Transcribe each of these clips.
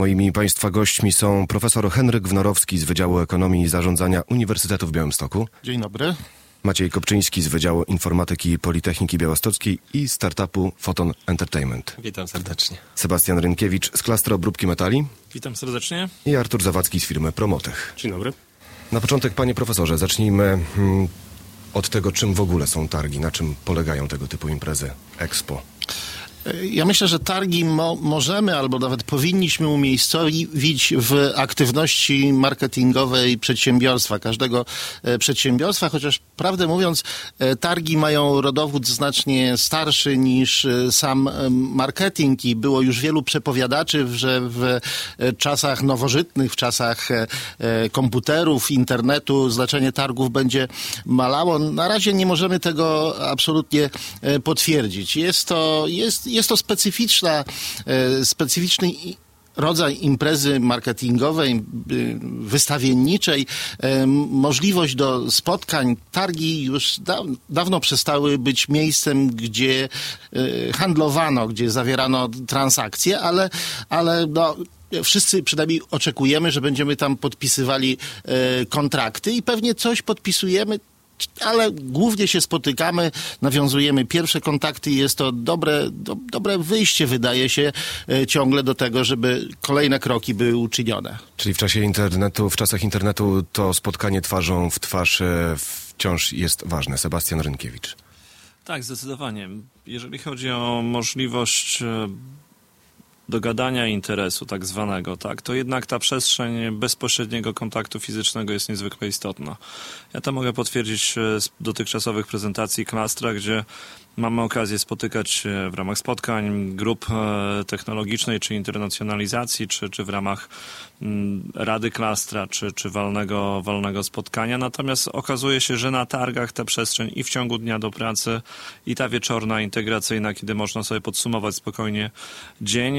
Moimi Państwa gośćmi są profesor Henryk Wnorowski z Wydziału Ekonomii i Zarządzania Uniwersytetu w Białymstoku. Dzień dobry. Maciej Kopczyński z Wydziału Informatyki Politechniki Białostockiej i startupu Photon Entertainment. Witam serdecznie. Sebastian Rynkiewicz z klastru obróbki metali. Witam serdecznie. I Artur Zawadzki z firmy Promotech. Dzień dobry. Na początek, panie profesorze, zacznijmy od tego, czym w ogóle są targi, na czym polegają tego typu imprezy Expo. Ja myślę, że targi możemy albo nawet powinniśmy umiejscowić w aktywności marketingowej przedsiębiorstwa, każdego przedsiębiorstwa, chociaż prawdę mówiąc targi mają rodowód znacznie starszy niż sam marketing i było już wielu przepowiadaczy, że w czasach nowożytnych, w czasach komputerów, internetu znaczenie targów będzie malało. Na razie nie możemy tego absolutnie potwierdzić. Jest to specyficzny rodzaj imprezy marketingowej, wystawienniczej, możliwość do spotkań. Targi już dawno przestały być miejscem, gdzie handlowano, gdzie zawierano transakcje, ale wszyscy przynajmniej oczekujemy, że będziemy tam podpisywali kontrakty i pewnie coś podpisujemy, ale głównie się spotykamy, nawiązujemy pierwsze kontakty i jest to dobre wyjście, wydaje się, ciągle do tego, żeby kolejne kroki były uczynione. Czyli w czasach internetu to spotkanie twarzą w twarz wciąż jest ważne. Sebastian Rynkiewicz. Tak, zdecydowanie. Jeżeli chodzi o możliwość dogadania interesu tak zwanego, tak, to jednak ta przestrzeń bezpośredniego kontaktu fizycznego jest niezwykle istotna. Ja to mogę potwierdzić z dotychczasowych prezentacji klastra, gdzie mamy okazję spotykać się w ramach spotkań grup technologicznej, czy internacjonalizacji, czy w ramach Rady Klastra, czy walnego spotkania. Natomiast okazuje się, że na targach ta przestrzeń i w ciągu dnia do pracy, i ta wieczorna, integracyjna, kiedy można sobie podsumować spokojnie dzień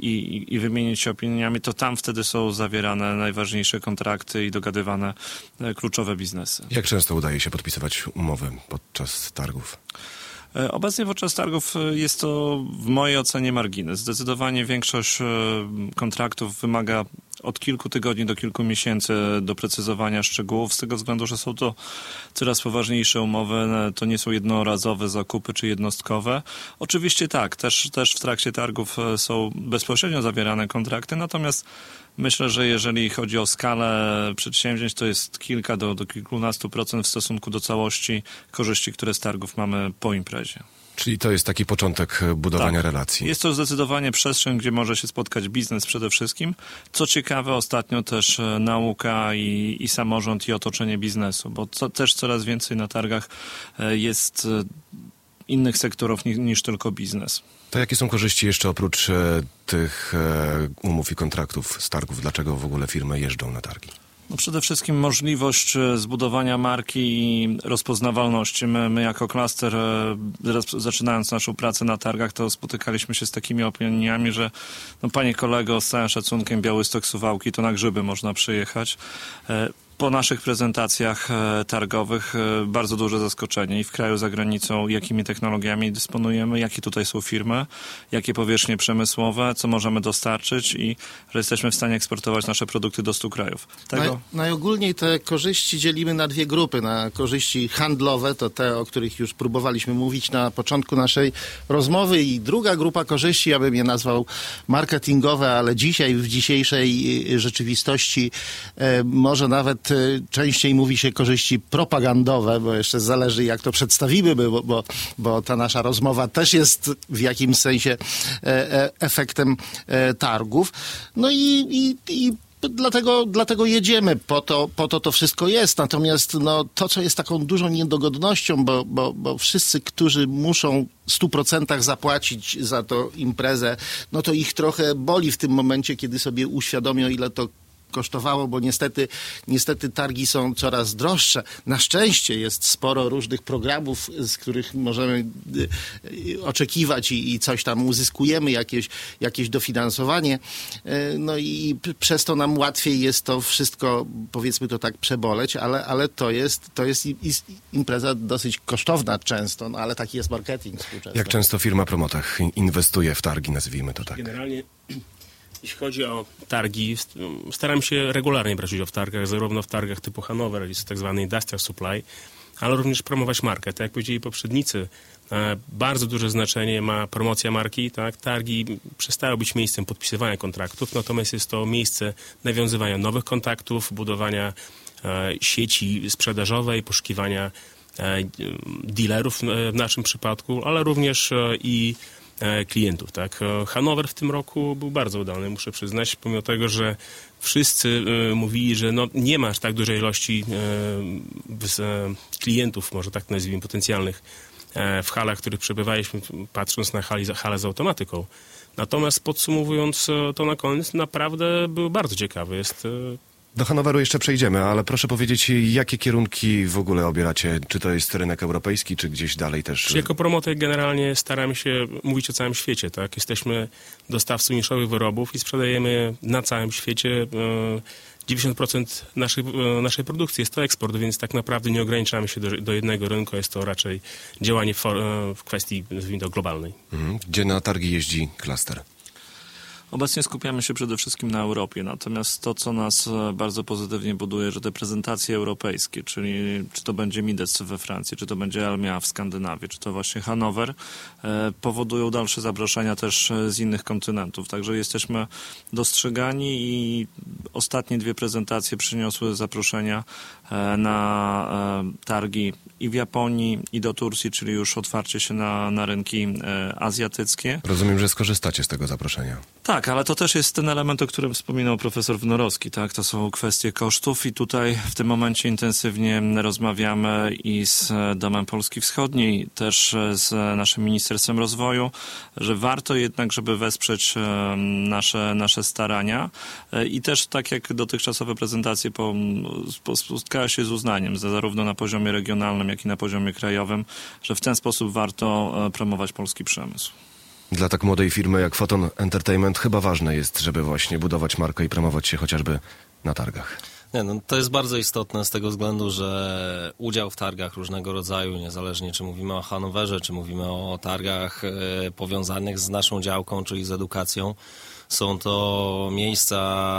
i wymienić się opiniami, to tam wtedy są zawierane najważniejsze kontrakty i dogadywane kluczowe biznesy. Jak często udaje się podpisywać umowy podczas targów? Obecnie podczas targów jest to w mojej ocenie margines. Zdecydowanie większość kontraktów wymaga od kilku tygodni do kilku miesięcy doprecyzowania szczegółów, z tego względu, że są to coraz poważniejsze umowy, to nie są jednorazowe zakupy czy jednostkowe. Oczywiście tak, też w trakcie targów są bezpośrednio zawierane kontrakty, natomiast myślę, że jeżeli chodzi o skalę przedsięwzięć, to jest kilka do kilkunastu procent w stosunku do całości korzyści, które z targów mamy po imprezie. Czyli to jest taki początek budowania relacji. Jest to zdecydowanie przestrzeń, gdzie może się spotkać biznes przede wszystkim. Co ciekawe, ostatnio też nauka i samorząd i otoczenie biznesu, bo też coraz więcej na targach jest innych sektorów niż tylko biznes. To jakie są korzyści jeszcze oprócz tych umów i kontraktów z targów? Dlaczego w ogóle firmy jeżdżą na targi? No przede wszystkim możliwość zbudowania marki i rozpoznawalności. My jako klaster, zaczynając naszą pracę na targach, to spotykaliśmy się z takimi opiniami, że panie kolego, z całym szacunkiem, Białystok, Suwałki, to na grzyby można przyjechać. Po naszych prezentacjach targowych bardzo duże zaskoczenie i w kraju, za granicą, jakimi technologiami dysponujemy, jakie tutaj są firmy, jakie powierzchnie przemysłowe, co możemy dostarczyć i że jesteśmy w stanie eksportować nasze produkty do 100 krajów. Najogólniej te korzyści dzielimy na dwie grupy. Na korzyści handlowe, to te, o których już próbowaliśmy mówić na początku naszej rozmowy, i druga grupa korzyści, ja bym je nazwał marketingowe, ale dzisiaj, w dzisiejszej rzeczywistości może nawet częściej mówi się korzyści propagandowe, bo jeszcze zależy, jak to przedstawimy, bo ta nasza rozmowa też jest w jakimś sensie efektem targów. No i dlatego jedziemy, po to wszystko jest. Natomiast to, co jest taką dużą niedogodnością, bo wszyscy, którzy muszą w 100% zapłacić za tą imprezę, no to ich trochę boli w tym momencie, kiedy sobie uświadomią, ile to kosztowało, bo niestety targi są coraz droższe. Na szczęście jest sporo różnych programów, z których możemy oczekiwać i coś tam uzyskujemy, jakieś dofinansowanie. No i przez to nam łatwiej jest to wszystko, powiedzmy to tak, przeboleć, ale to jest impreza dosyć kosztowna często, no ale taki jest marketing współczesny. Jak często firma Promotech inwestuje w targi, nazwijmy to tak? Generalnie Jeśli chodzi o targi, staram się regularnie brać udział w targach, zarówno w targach typu Hanover, jest tak zwany Industrial Supply, ale również promować markę. Tak jak powiedzieli poprzednicy, bardzo duże znaczenie ma promocja marki. Tak? Targi przestały być miejscem podpisywania kontraktów, natomiast jest to miejsce nawiązywania nowych kontaktów, budowania sieci sprzedażowej, poszukiwania dealerów w naszym przypadku, ale również i klientów. Tak? Hanower w tym roku był bardzo udany, muszę przyznać, pomimo tego, że wszyscy mówili, że nie ma aż tak dużej ilości klientów, może tak nazwijmy, potencjalnych w halach, w których przebywaliśmy, patrząc na halę z automatyką. Natomiast podsumowując to na koniec, naprawdę był bardzo ciekawy. Do Hanoweru jeszcze przejdziemy, ale proszę powiedzieć, jakie kierunki w ogóle obieracie? Czy to jest rynek europejski, czy gdzieś dalej też? Jako promotor generalnie staramy się mówić o całym świecie. Tak? Jesteśmy dostawcą niszowych wyrobów i sprzedajemy na całym świecie. 90% naszej produkcji jest to eksport, więc tak naprawdę nie ograniczamy się do jednego rynku. Jest to raczej działanie w kwestii, nazwijmy to, globalnej. Gdzie na targi jeździ Cluster? Obecnie skupiamy się przede wszystkim na Europie, natomiast to, co nas bardzo pozytywnie buduje, że te prezentacje europejskie, czyli czy to będzie Mides we Francji, czy to będzie Elmia w Skandynawii, czy to właśnie Hanower, powodują dalsze zaproszenia też z innych kontynentów. Także jesteśmy dostrzegani i ostatnie 2 prezentacje przyniosły zaproszenia na targi i w Japonii, i do Turcji, czyli już otwarcie się na rynki azjatyckie. Rozumiem, że skorzystacie z tego zaproszenia. Tak, ale to też jest ten element, o którym wspominał profesor Wnorowski, tak? To są kwestie kosztów i tutaj w tym momencie intensywnie rozmawiamy i z Domem Polski Wschodniej, też z naszym Ministerstwem Rozwoju, że warto jednak, żeby wesprzeć nasze starania i też tak jak dotychczasowe prezentacje spotkały się z uznaniem, zarówno na poziomie regionalnym, jak i na poziomie krajowym, że w ten sposób warto promować polski przemysł. Dla tak młodej firmy jak Photon Entertainment chyba ważne jest, żeby właśnie budować markę i promować się chociażby na targach. To jest bardzo istotne z tego względu, że udział w targach różnego rodzaju, niezależnie czy mówimy o Hanowerze, czy mówimy o targach powiązanych z naszą działką, czyli z edukacją, są to miejsca,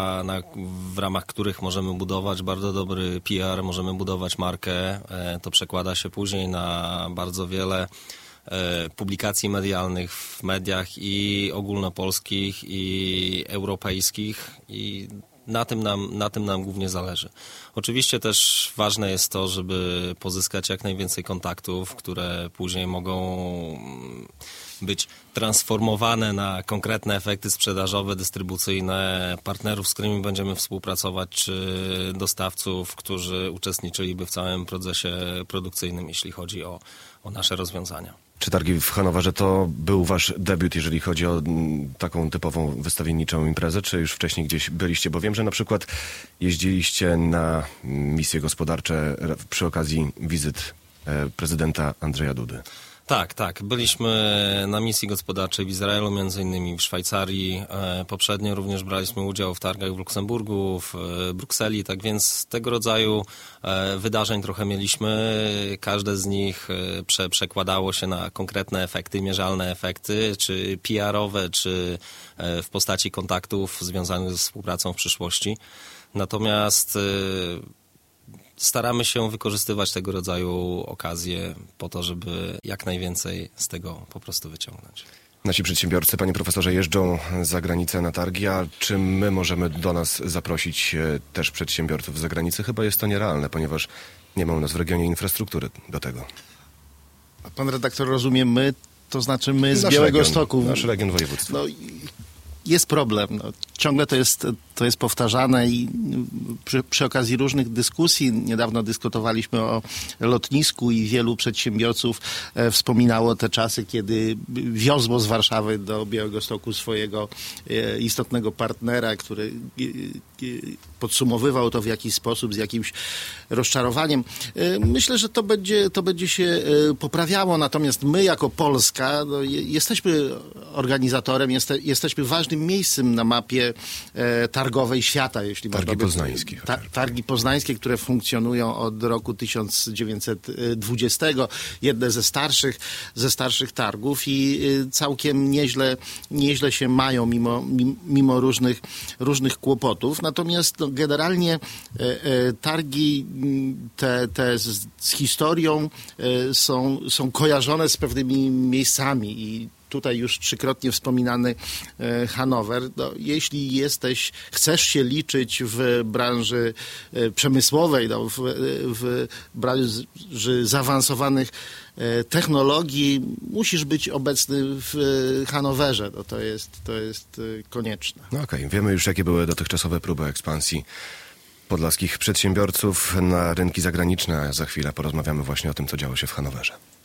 w ramach których możemy budować bardzo dobry PR, możemy budować markę. To przekłada się później na bardzo wiele publikacji medialnych w mediach i ogólnopolskich, i europejskich, i na tym nam głównie zależy. Oczywiście też ważne jest to, żeby pozyskać jak najwięcej kontaktów, które później mogą być transformowane na konkretne efekty sprzedażowe, dystrybucyjne, partnerów, z którymi będziemy współpracować, czy dostawców, którzy uczestniczyliby w całym procesie produkcyjnym, jeśli chodzi o nasze rozwiązania. Czy targi w Hanowerze to był wasz debiut, jeżeli chodzi o taką typową wystawienniczą imprezę, czy już wcześniej gdzieś byliście? Bo wiem, że na przykład jeździliście na misje gospodarcze przy okazji wizyt prezydenta Andrzeja Dudy. Tak. Byliśmy na misji gospodarczej w Izraelu, między innymi w Szwajcarii. Poprzednio również braliśmy udział w targach w Luksemburgu, w Brukseli, tak więc tego rodzaju wydarzeń trochę mieliśmy. Każde z nich przekładało się na konkretne efekty, mierzalne efekty, czy PR-owe, czy w postaci kontaktów związanych ze współpracą w przyszłości. Natomiast staramy się wykorzystywać tego rodzaju okazje po to, żeby jak najwięcej z tego po prostu wyciągnąć. Nasi przedsiębiorcy, panie profesorze, jeżdżą za granicę na targi, a czy my możemy do nas zaprosić też przedsiębiorców z zagranicy? Chyba jest to nierealne, ponieważ nie ma u nas w regionie infrastruktury do tego. A pan redaktor rozumie my, to znaczy my z Białegostoku. Nasz region województwa. Jest problem. Ciągle to jest powtarzane i przy okazji różnych dyskusji, niedawno dyskutowaliśmy o lotnisku i wielu przedsiębiorców wspominało te czasy, kiedy wiozło z Warszawy do Białegostoku swojego istotnego partnera, który podsumowywał to w jakiś sposób z jakimś rozczarowaniem. Myślę, że to będzie się poprawiało, natomiast my jako Polska jesteśmy organizatorem, jesteśmy ważnym miejscem na mapie mapie targowej świata, jeśli Targi można by... poznańskie. Targi poznańskie, które funkcjonują od roku 1920, jedne ze starszych targów i całkiem nieźle się mają mimo różnych kłopotów. Natomiast generalnie targi te z historią są kojarzone z pewnymi miejscami i tutaj już 3-krotnie wspominany Hanower. No, jeśli chcesz się liczyć w branży przemysłowej, w branży zaawansowanych technologii, musisz być obecny w Hanowerze. No, to jest konieczne. No okej. Wiemy już, jakie były dotychczasowe próby ekspansji podlaskich przedsiębiorców na rynki zagraniczne, a za chwilę porozmawiamy właśnie o tym, co działo się w Hanowerze.